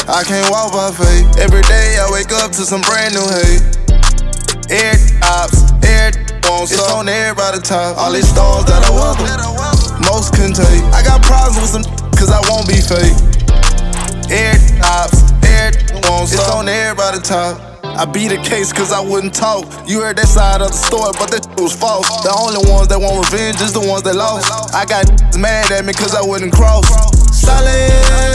I can't walk by faith. Every day I wake up to some brand new hate. Air ops, air wants it's on everybody top. All these storms that I weather, most couldn't take. I got problems with some cause I won't be fake. Air ops, air wants it's on everybody top. I beat a case cause I wouldn't talk. You heard that side of the story, but that was false. The only ones that want revenge is the ones that lost. I got mad at me cause I wouldn't cross. Solid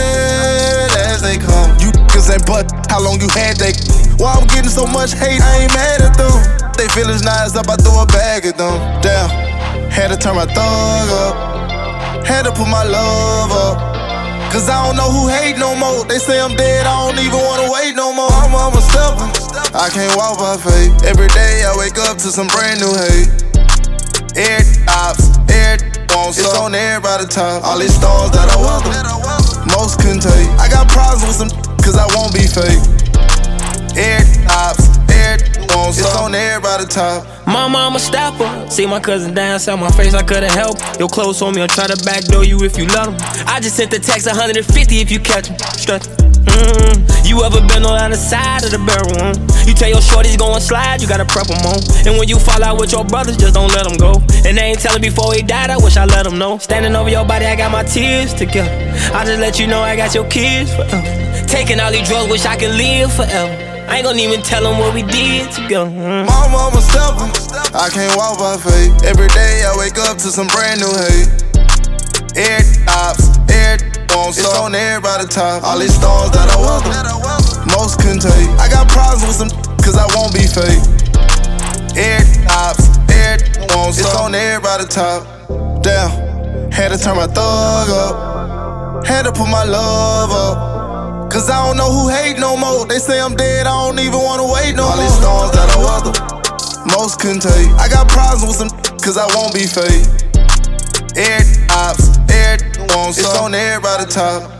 as they come. You niggas ain't but how long you had that. Why I'm getting so much hate, I ain't mad at them. They feelings nice up, I throw a bag at them. Damn, had to turn my thug up. Had to put my love up. Cause I don't know who hate no more. They say I'm dead, I don't even wanna wait no more. I'm a stepper, I can't walk by faith. Every day I wake up to some brand new hate. Air ops, air wants it's on everybody top. All these storms that I weather, most couldn't take. I got problems with some cause I won't be fake. Air ops, air wants it's on everybody top. Mama, I'm a stepper. See my cousin dance on my face, I couldn't help. Your clothes on me, I'll try to backdoor you if you let them. I just sent the text 150 if you catch them. Strut. You ever been on the side of the barrel? You tell your shorties gon' slide, you gotta prep them on. And when you fall out with your brothers, just don't let them go. And they ain't telling before he died, I wish I let them know. Standing over your body, I got my tears together. I just let you know I got your kids forever. Taking all these drugs, wish I could live forever. I ain't gon' even tell them what we did together. Mama, I'm a stepper, I can't walk by faith. Every day I wake up to some brand new hate. Air ops, air wants it's on everybody top. All these storms that I weather, most couldn't take. I got problems with some cause I won't be fake. Air ops, air wants it's on everybody top. Damn, had to turn my thug up. Had to put my love up. Cause I don't know who hate no more. They say I'm dead, I don't even wanna wait no more. All these storms that I weather, most couldn't take. I got problems with some cause I won't be fake. Air ops, air wants it's on everybody top.